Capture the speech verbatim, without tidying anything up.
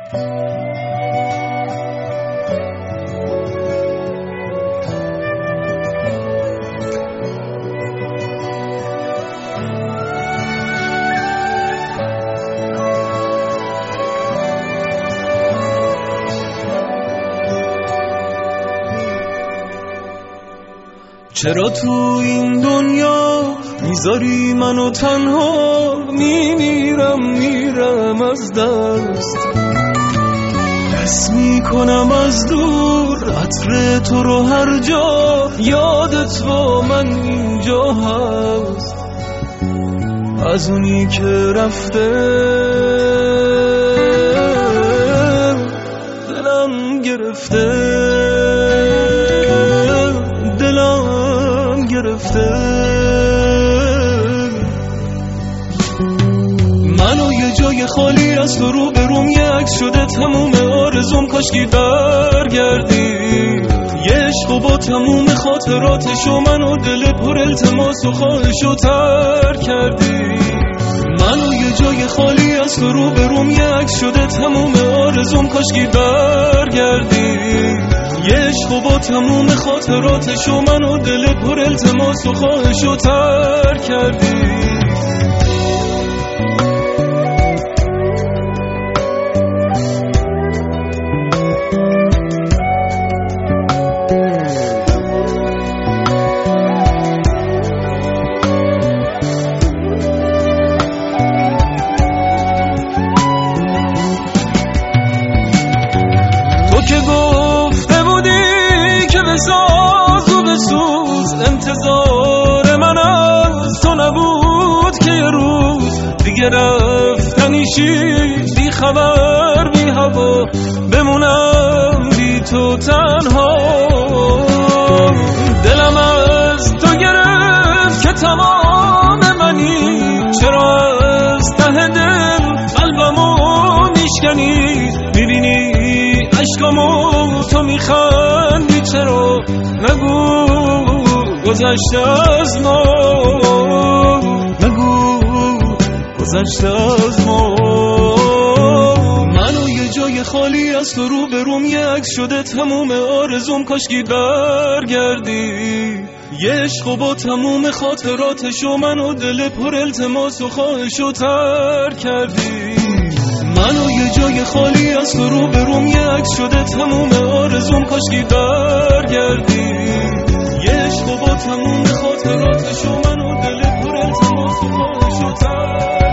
چرا تو این دنیا میذاری منو تنها؟ میمیرم میرم از دست، حس میکنم از دور عطر تو رو هر جا، یادت با من اینجا هست، از اونی که رفته دلم گرفته، دلم گرفته. منو یه جای خالی از تو رو به روم یک شده تموم آرزوم، کاشکی برگردی یه عشق و با تموم خاطراتشو منو دل پر التماس و خواهشو تر کردی. منو یه جای خالی از تو رو به روم یک شده تموم آرزوم، کاشکی برگردی یه عشق و با تموم خاطراتشو منو دل پر التماس و خواهشو تر کردی. انتظار من از تو نبود که یه روز دیگه رفتنیشی، بی خبر بی هوا بمونم بی تو تنها. دلم از تو گرفت که تمام منی، چرا از ته دل قلبمو میشکنی؟ میبینی عشقامو تو میخندی، چرا نگو گذشته از ما، نگو گذشته از ما. منو یه جای خالی از تو رو به روم یک شده تموم آرزوم، کاشکی برگردی یه عشق و با تموم خاطراتشو منو دل پر التماس و خواهشو تر کردی. منو یه جای خالی از تو رو به روم یک شده تموم آرزوم، کاشکی برگردی یه عشق و با تموم خاطراتشو منو دل پر التماس و خواهشو تر